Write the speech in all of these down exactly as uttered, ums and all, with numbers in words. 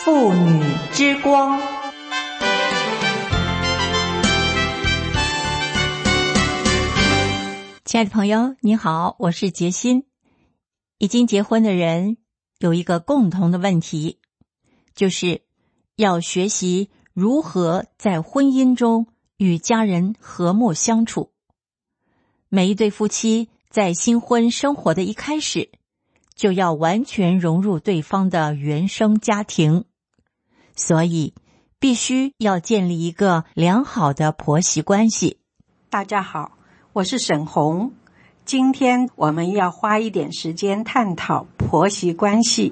妇女之光。亲爱的朋友，你好，我是杰心。已经结婚的人有一个共同的问题，就是要学习如何在婚姻中与家人和睦相处。每一对夫妻在新婚生活的一开始，就要完全融入对方的原生家庭，所以必须要建立一个良好的婆媳关系。 大家好，我是沈红，今天我们要花一点时间探讨婆媳关系。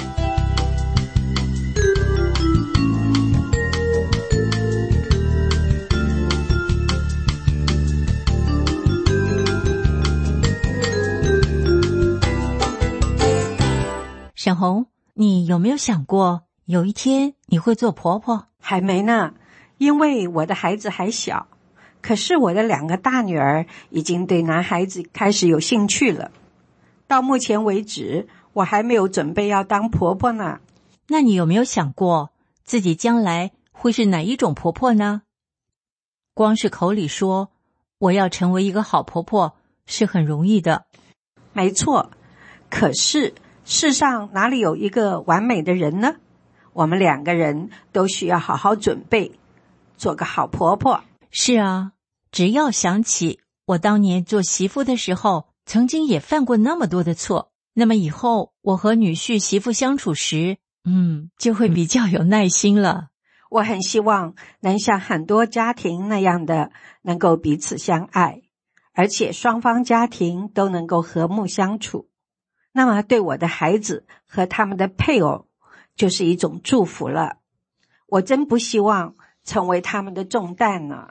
沈红，你有没有想过有一天你会做婆婆？ 还没呢，因为我的孩子还小，可是我的两个大女儿已经对男孩子开始有兴趣了。到目前为止，我还没有准备要当婆婆呢。 那你有没有想过自己将来会是哪一种婆婆呢？光是口里说我要成为一个好婆婆是很容易的。 没错，可是世上哪里有一个完美的人呢？我们两个人都需要好好准备，做个好婆婆。 是啊，只要想起我当年做媳妇的时候，曾经也犯过那么多的错，那么以后我和女婿媳妇相处时，嗯，就会比较有耐心了。 我很希望能像很多家庭那样的，能够彼此相爱，而且双方家庭都能够和睦相处。那么对我的孩子和他们的配偶就是一种祝福了。我真不希望成为他们的重担呢。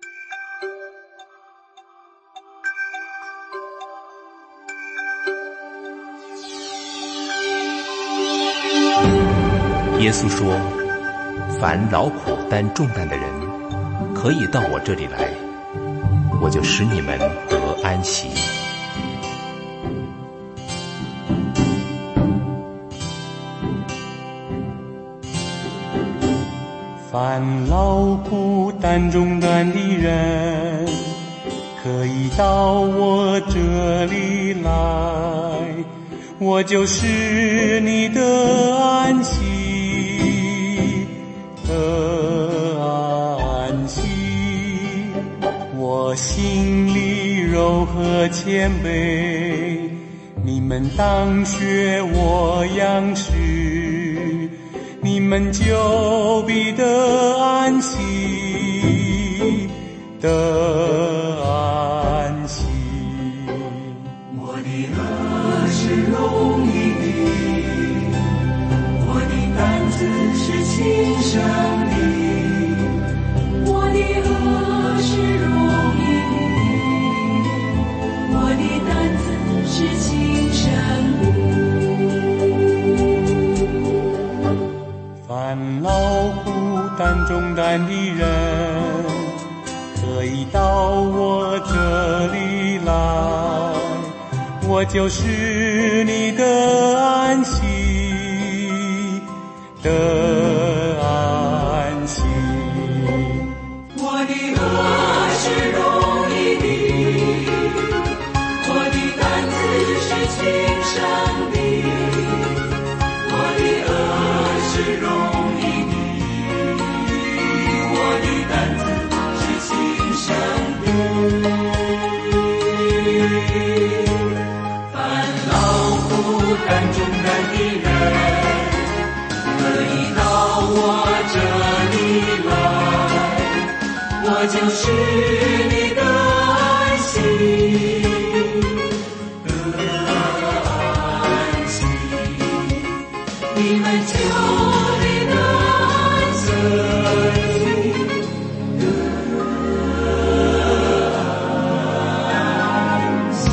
耶稣说，凡劳苦担重担的人，可以到我这里来，我就使你们得安息。 凡劳苦担重担的人，可以到我这里来，我就使你的安息，的安息。我心里柔和谦卑，你们当学我样式，你们就必得安息，得安息。 我的恶是容易的，我的担子是轻省的。我的恶是容易的，我的担子是轻省的。 凡劳苦担重担的人，可以到我这里来，我就使你的安息，的安息。 我的恶是容易的，我的担子是轻省的。我的恶是容易的，我的担子是轻省的。凡劳苦担重担的人，可以到我这里来，我就使你的安息，得安息。你们就必得安息，得安息。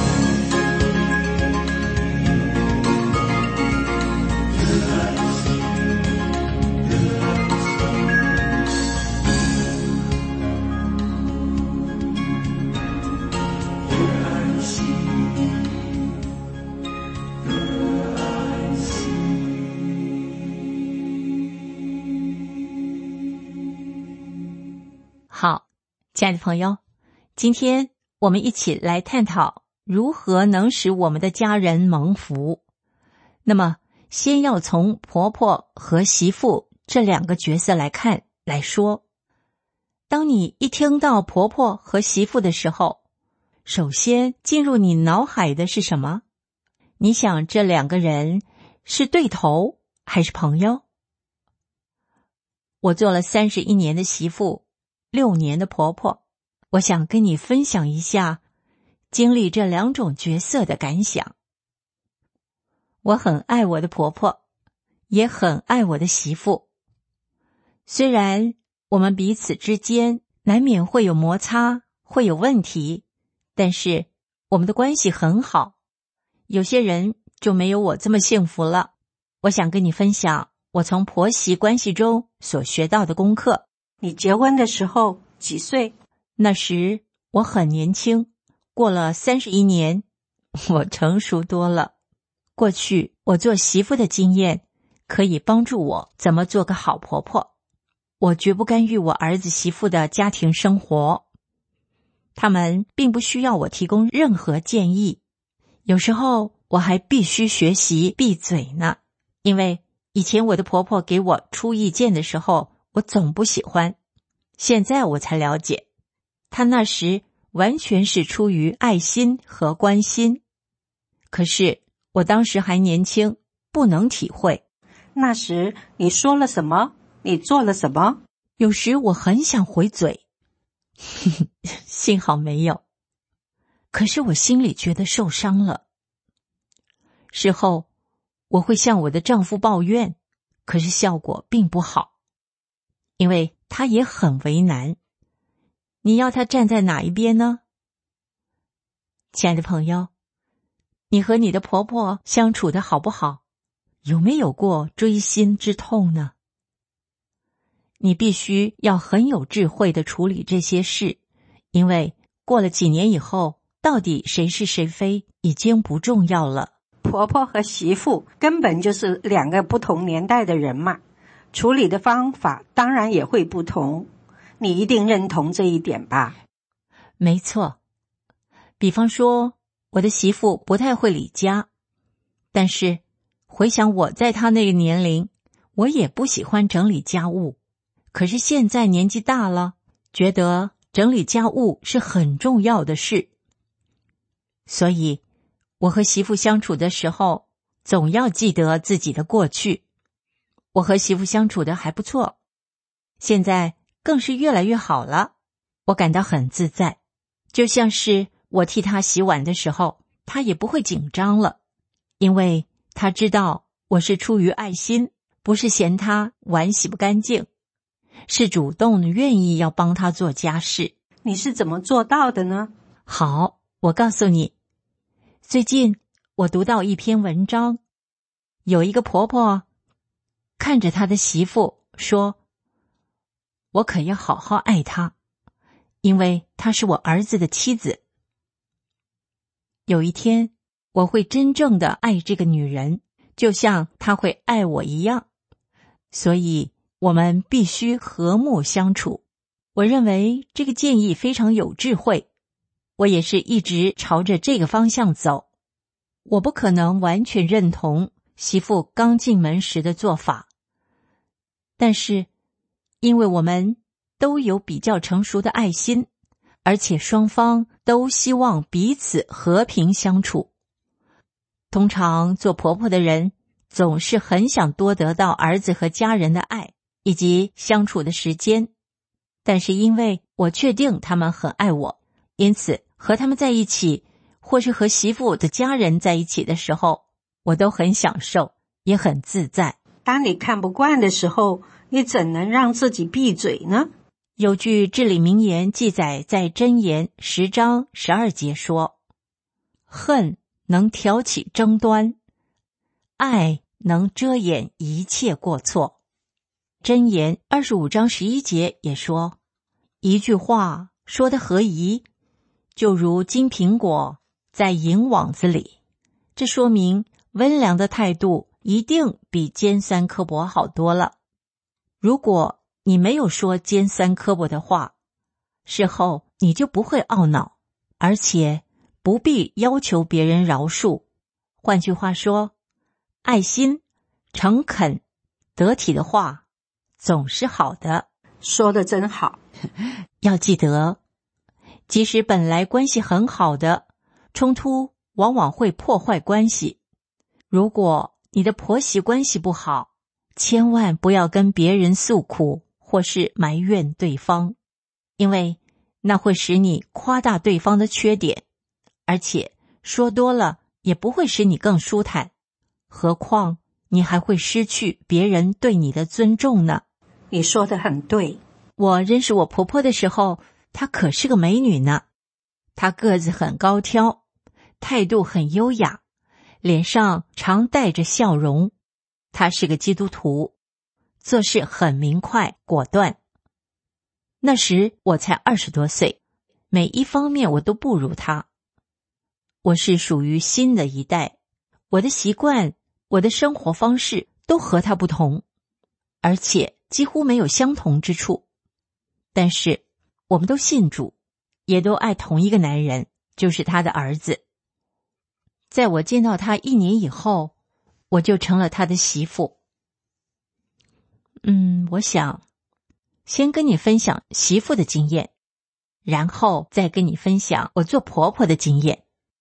亲爱的朋友，今天我们一起来探讨如何能使我们的家人蒙福。那么先要从婆婆和媳妇这两个角色来看来说。当你一听到婆婆和媳妇的时候，首先进入你脑海的是什么？你想这两个人是对头还是朋友？我做了三十一年的媳妇，六年的婆婆，我想跟你分享一下经历这两种角色的感想。我很爱我的婆婆，也很爱我的媳妇。虽然我们彼此之间难免会有摩擦，会有问题，但是我们的关系很好。有些人就没有我这么幸福了。我想跟你分享我从婆媳关系中所学到的功课。 你结婚的时候几岁？ 那时我很年轻，过了三十一年，我成熟多了。过去我做媳妇的经验可以帮助我怎么做个好婆婆。我绝不干预我儿子媳妇的家庭生活，他们并不需要我提供任何建议。有时候我还必须学习闭嘴呢，因为以前我的婆婆给我出意见的时候，我总不喜欢。现在我才了解，她那时完全是出于爱心和关心。可是我当时还年轻，不能体会。 那时你说了什么？你做了什么？ 有时我很想回嘴，幸好没有。可是我心里觉得受伤了。事后我会向我的丈夫抱怨，可是效果并不好，因为他也很为难。你要他站在哪一边呢？亲爱的朋友，你和你的婆婆相处的好不好？有没有过锥心之痛呢？你必须要很有智慧地处理这些事，因为过了几年以后，到底谁是谁非已经不重要了。 婆婆和媳妇根本就是两个不同年代的人嘛，处理的方法当然也会不同。你一定认同这一点吧？ 没错。比方说，我的媳妇不太会理家，但是回想我在她那个年龄，我也不喜欢整理家务。可是现在年纪大了，觉得整理家务是很重要的事。所以我和媳妇相处的时候，总要记得自己的过去。我和媳妇相处的还不错，现在更是越来越好了，我感到很自在。就像是我替她洗碗的时候，她也不会紧张了，因为她知道我是出于爱心，不是嫌她碗洗不干净，是主动的愿意要帮她做家事。 你是怎么做到的呢？ 好，我告诉你。最近我读到一篇文章，有一个婆婆看着她的媳妇说，我可要好好爱她，因为她是我儿子的妻子。有一天我会真正的爱这个女人，就像她会爱我一样，所以我们必须和睦相处。我认为这个建议非常有智慧，我也是一直朝着这个方向走。我不可能完全认同媳妇刚进门时的做法，但是因为我们都有比较成熟的爱心，而且双方都希望彼此和平相处。通常做婆婆的人总是很想多得到儿子和家人的爱以及相处的时间，但是因为我确定他们很爱我，因此和他们在一起，或是和媳妇的家人在一起的时候，我都很享受，也很自在。 当你看不惯的时候，你怎能让自己闭嘴呢？ 有句至理名言记载在箴言十章十二节说，恨能挑起争端，爱能遮掩一切过错。箴言二十五章十一节也说，一句话说得合宜，就如金苹果在银网子里。这说明温良的态度一定比尖酸刻薄好多了。如果你没有说尖酸刻薄的话， 事后你就不会懊恼，而且不必要求别人饶恕。换句话说，爱心、诚恳、得体的话总是好的。 说得真好。 要记得，即使本来关系很好的，冲突往往会破坏关系。如果你的婆媳关系不好，千万不要跟别人诉苦或是埋怨对方，因为那会使你夸大对方的缺点，而且说多了也不会使你更舒坦，何况你还会失去别人对你的尊重呢。 你说得很对。 我认识我婆婆的时候，她可是个美女呢。她个子很高挑，态度很优雅，脸上常带着笑容。她是个基督徒，做事很明快果断。那时我才二十多岁，每一方面我都不如她。我是属于新的一代，我的习惯，我的生活方式都和她不同，而且几乎没有相同之处。但是我们都信主，也都爱同一个男人，就是他的儿子。在我见到他一年以后，我就成了他的媳妇。嗯，我想先跟你分享媳妇的经验，然后再跟你分享我做婆婆的经验。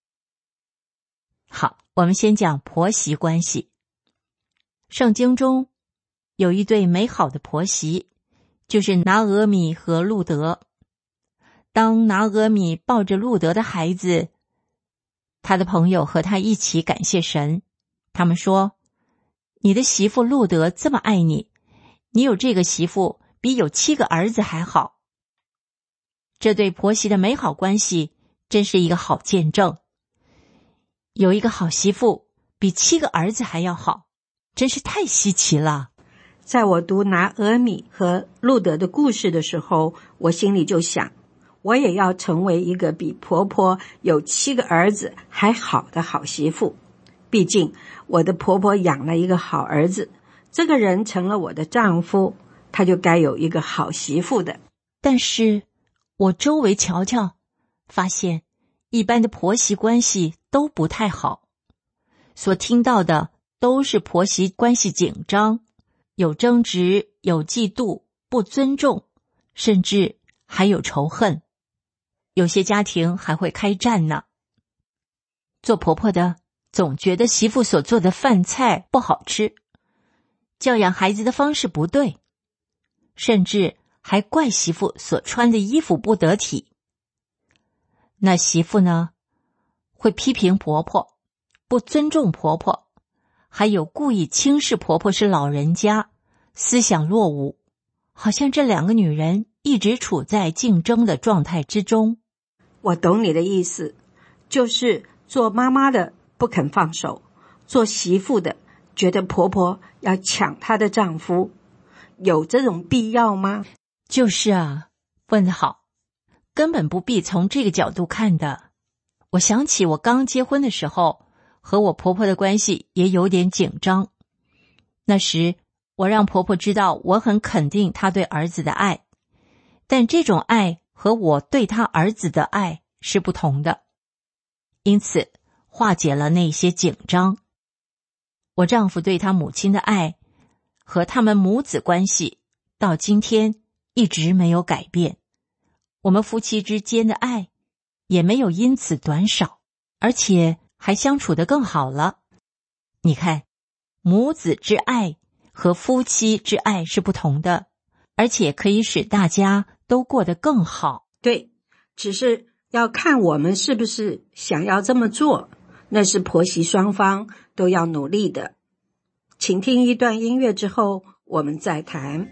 好，我们先讲婆媳关系。圣经中有一对美好的婆媳，就是拿俄米和路德。当拿俄米抱着路德的孩子，他的朋友和他一起感谢神。他们说，你的媳妇路德这么爱你，你有这个媳妇比有七个儿子还好。这对婆媳的美好关系真是一个好见证。有一个好媳妇比七个儿子还要好，真是太稀奇了。 在我读拿俄米和路德的故事的时候，我心里就想，我也要成为一个比婆婆有七个儿子还好的好媳妇。毕竟我的婆婆养了一个好儿子，这个人成了我的丈夫，他就该有一个好媳妇的。 但是我周围瞧瞧，发现一般的婆媳关系都不太好，所听到的都是婆媳关系紧张，有争执，有嫉妒，不尊重，甚至还有仇恨。有些家庭还会开战呢。做婆婆的总觉得媳妇所做的饭菜不好吃，教养孩子的方式不对，甚至还怪媳妇所穿的衣服不得体。那媳妇呢，会批评婆婆，不尊重婆婆，还有故意轻视婆婆是老人家，思想落伍，好像这两个女人一直处在竞争的状态之中。 我懂你的意思，就是做妈妈的不肯放手，做媳妇的觉得婆婆要抢她的丈夫，有这种必要吗？ 就是啊，问得好，根本不必从这个角度看的。我想起我刚结婚的时候，和我婆婆的关系也有点紧张。那时我让婆婆知道我很肯定她对儿子的爱，但这种爱和我对她儿子的爱是不同的，因此化解了那些紧张。我丈夫对他母亲的爱和他们母子关系到今天一直没有改变，我们夫妻之间的爱也没有因此短少，而且还相处得更好了。你看，母子之爱和夫妻之爱是不同的，而且可以使大家都过得更好。 对，只是要看我们是不是想要这么做，那是婆媳双方都要努力的。请听一段音乐之后，我们再谈。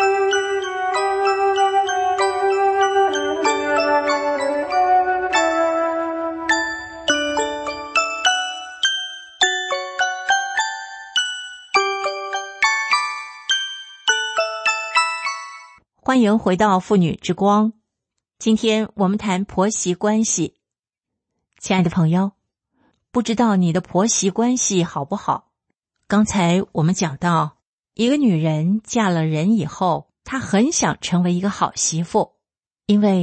欢迎回到妇女之光，今天我们谈婆媳关系。亲爱的朋友，不知道你的婆媳关系好不好？刚才我们讲到，一个女人嫁了人以后，她很想成为一个好媳妇，因为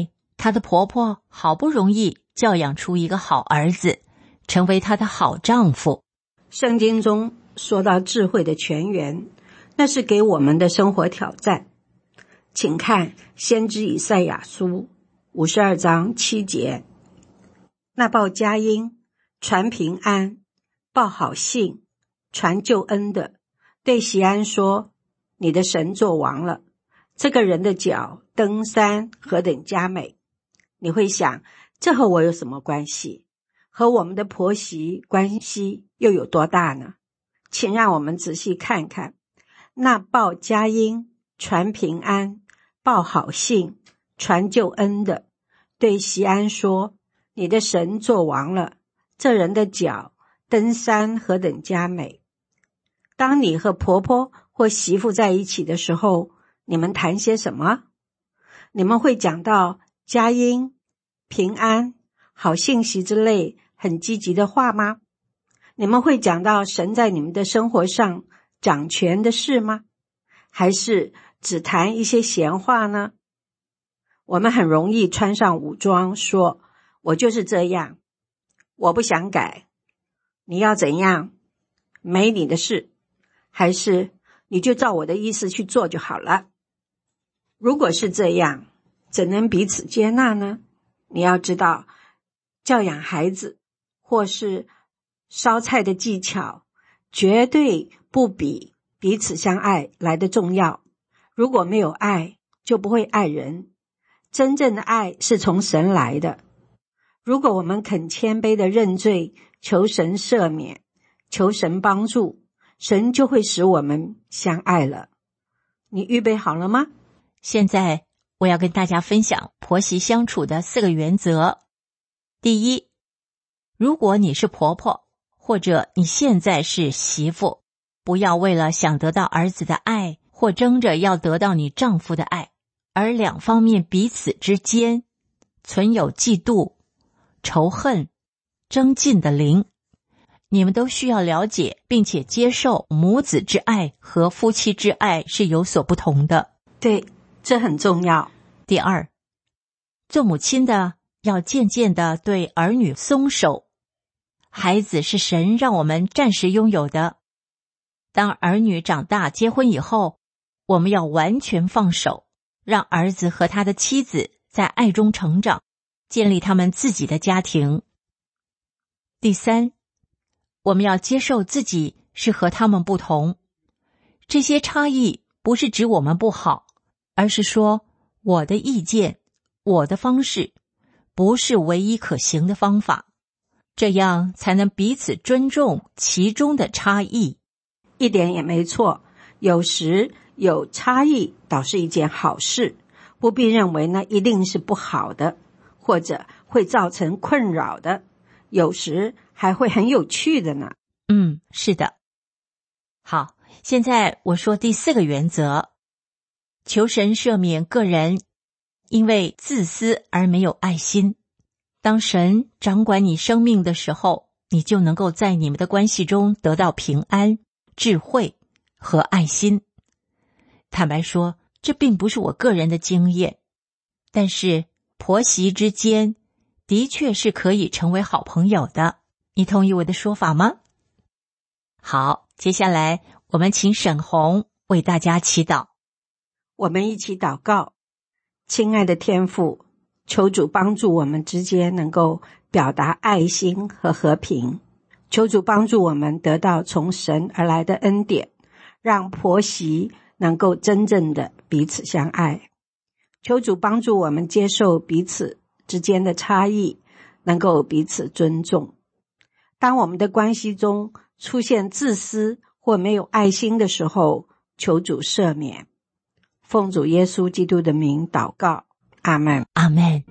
她的婆婆好不容易教养出一个好儿子，成为她的好丈夫。 圣经中说到智慧的泉源，那是给我们的生活挑战。请看先知以赛亚书五十二章七节，那报佳音、传平安、报好信、传救恩的，对锡安说，你的神作王了。这个人的脚登山何等佳美。你会想，这和我有什么关系？和我们的婆媳关系又有多大呢？请让我们仔细看看，那报佳音、传平安、报好信、传救恩的，对锡安说，你的神作王了。这人的脚登山何等佳美。当你和婆婆或媳妇在一起的时候，你们谈些什么？你们会讲到佳音、平安、好信息之类很积极的话吗？你们会讲到神在你们的生活上掌权的事吗？还是只谈一些闲话呢？我们很容易穿上武装，说我就是这样，我不想改，你要怎样，没你的事，还是你就照我的意思去做就好了。如果是这样，怎能彼此接纳呢？你要知道，教养孩子或是烧菜的技巧，绝对不比彼此相爱来得重要。如果没有爱，就不会爱人。真正的爱是从神来的。如果我们肯谦卑的认罪，求神赦免，求神帮助，神就会使我们相爱了。你预备好了吗？ 现在我要跟大家分享婆媳相处的四个原则。第一，如果你是婆婆，或者你现在是媳妇，不要为了想得到儿子的爱，或争着要得到你丈夫的爱，而两方面彼此之间存有嫉妒、仇恨、争竞的灵。你们都需要了解并且接受母子之爱和夫妻之爱是有所不同的。 对，这很重要。 第二，做母亲的要渐渐地对儿女松手。孩子是神让我们暂时拥有的，当儿女长大结婚以后，我们要完全放手，让儿子和他的妻子在爱中成长，建立他们自己的家庭。第三，我们要接受自己是和他们不同。这些差异不是指我们不好，而是说我的意见、我的方式不是唯一可行的方法，这样才能彼此尊重其中的差异。 一点也没错，有时有差异倒是一件好事，不必认为那一定是不好的，或者会造成困扰的，有时还会很有趣的呢。 嗯，是的。好，现在我说第四个原则，求神赦免个人因为自私而没有爱心。当神掌管你生命的时候，你就能够在你们的关系中得到平安、智慧和爱心。坦白说，这并不是我个人的经验，但是婆媳之间的确是可以成为好朋友的。你同意我的说法吗？好，接下来我们请沈红为大家祈祷。 我们一起祷告。亲爱的天父，求主帮助我们之间能够表达爱心和和平，求主帮助我们得到从神而来的恩典，让婆媳能够真正的彼此相爱。求主帮助我们接受彼此之间的差异，能够彼此尊重。当我们的关系中出现自私或没有爱心的时候，求主赦免。奉主耶稣基督的名祷告，阿们， 阿们。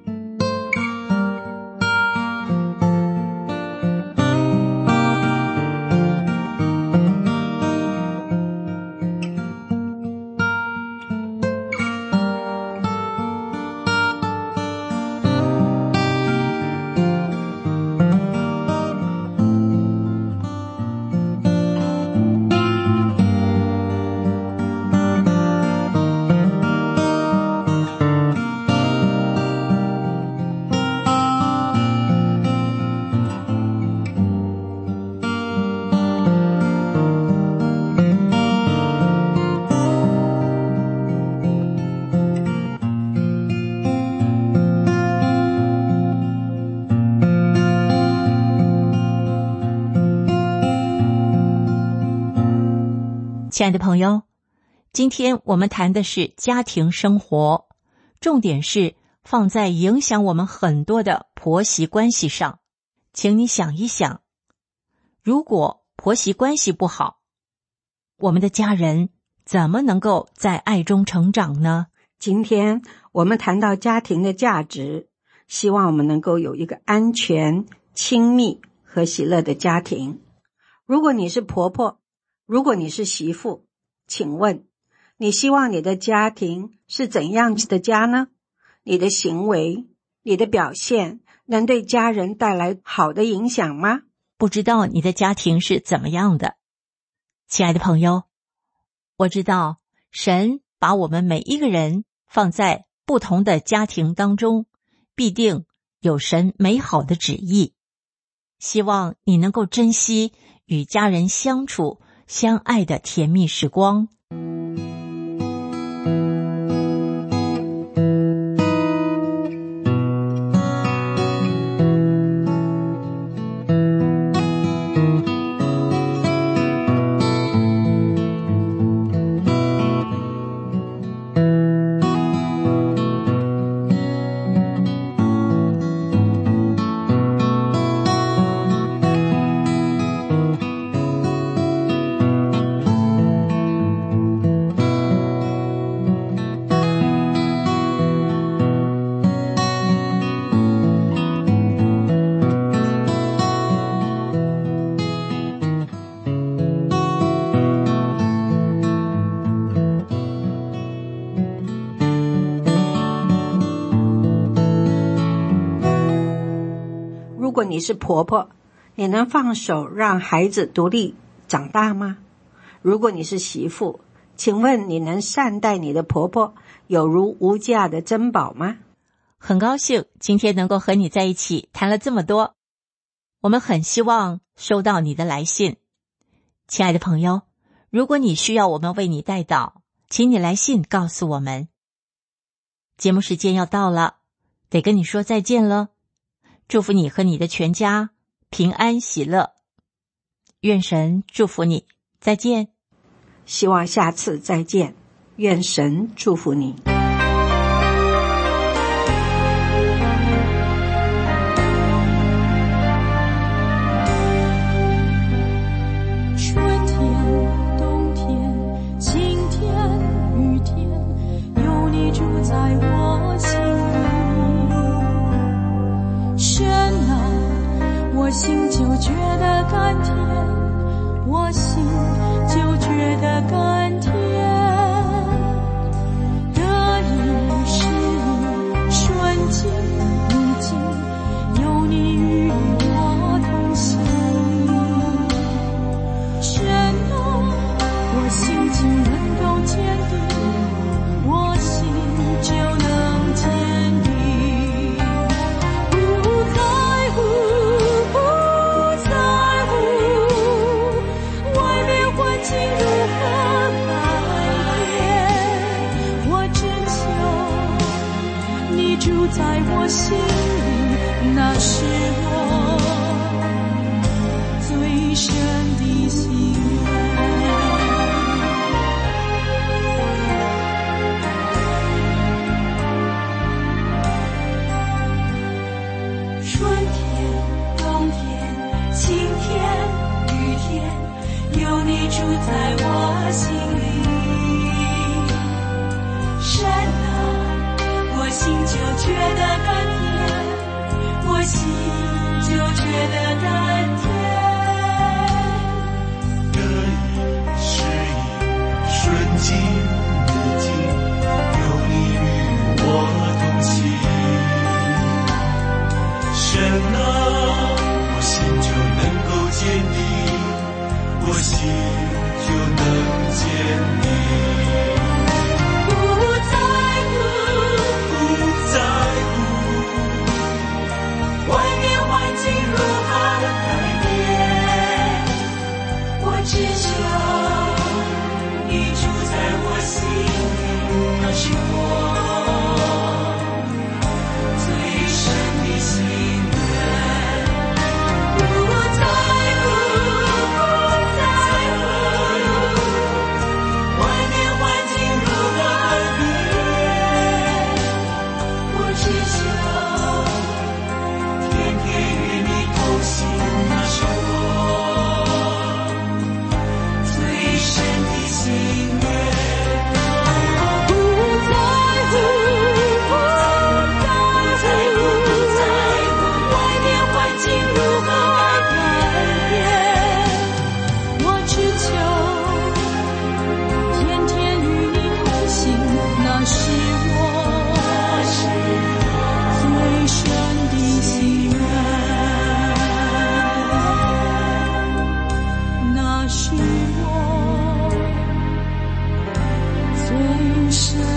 亲爱的朋友，今天我们谈的是家庭生活，重点是放在影响我们很多的婆媳关系上。请你想一想，如果婆媳关系不好，我们的家人怎么能够在爱中成长呢？ 今天我们谈到家庭的价值，希望我们能够有一个安全、亲密和喜乐的家庭。如果你是婆婆，如果你是媳妇，请问你希望你的家庭是怎样的家呢？你的行为，你的表现能对家人带来好的影响吗？ 不知道你的家庭是怎么样的？亲爱的朋友，我知道神把我们每一个人放在不同的家庭当中，必定有神美好的旨意。希望你能够珍惜与家人相处相爱的甜蜜时光。 如果你是婆婆，你能放手让孩子独立长大吗？如果你是媳妇，请问你能善待你的婆婆有如无价的珍宝吗？ 很高兴今天能够和你在一起谈了这么多，我们很希望收到你的来信。亲爱的朋友，如果你需要我们为你代祷，请你来信告诉我们。节目时间要到了，得跟你说再见了。祝福你和你的全家平安喜乐，愿神祝福你，再见。 希望下次再见，愿神祝福你。 春天、冬天、晴天、雨天，有你住在我心里。神啊，我心就觉得甘甜，我心就觉得甘甜。得意失意，顺境逆境，有你与我同行。神啊，我心境能够坚定，我心就能坚定。住在我心里，那是我最深的心愿。春天、冬天、晴天、雨天，有你住在我心里。神啊，我心就觉得甘甜，我心就觉得甘甜。 得意失意，顺境逆境，有你与我同行。神啊，我心就能够坚定，我心就能坚定。 只求是我最深